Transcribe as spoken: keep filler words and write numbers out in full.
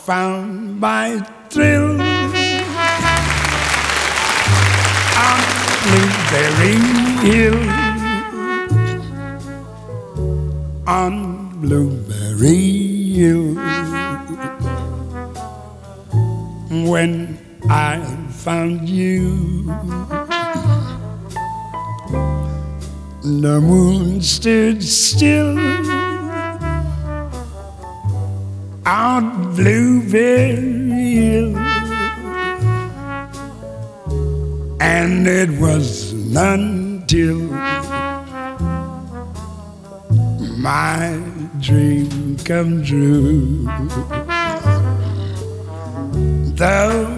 found my thrill on Blueberry Hill, on Blueberry Hill. When I found you, the moon stood still on Blueberry Hill, and it wasn't until my dream come true, the